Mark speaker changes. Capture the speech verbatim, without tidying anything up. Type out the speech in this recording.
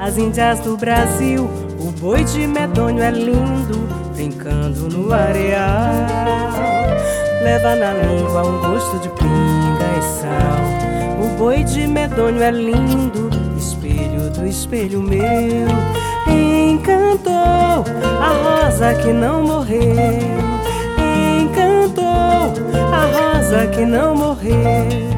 Speaker 1: As índias do Brasil, o boi de medonho é lindo, brincando no areal. Leva na língua um gosto de pinga e sal. O boi de medonho é lindo, espelho do espelho meu. Encantou a rosa que não morreu. Encantou a rosa que não morreu.